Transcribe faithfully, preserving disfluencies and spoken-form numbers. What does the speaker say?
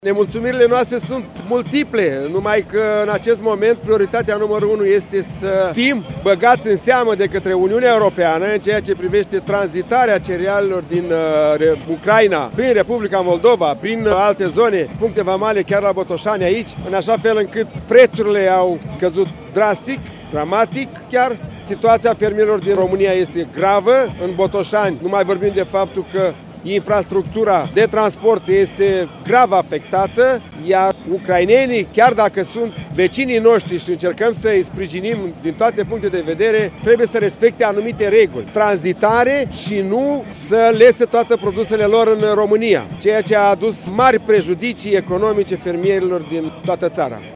Nemulțumirile noastre sunt multiple, numai că în acest moment prioritatea numărul unu este să fim băgați în seamă de către Uniunea Europeană în ceea ce privește tranzitarea cerealelor din uh, Ucraina prin Republica Moldova, prin uh, alte zone, puncte vamale, chiar la Botoșani aici, în așa fel încât prețurile au scăzut drastic, dramatic chiar. Situația fermierilor din România este gravă. În Botoșani nu mai vorbim de faptul că infrastructura de transport este grav afectată, iar ucrainenii, chiar dacă sunt vecinii noștri și încercăm să îi sprijinim din toate punctele de vedere, trebuie să respecte anumite reguli, tranzitare și nu să lese toate produsele lor în România, ceea ce a adus mari prejudicii economice fermierilor din toată țara.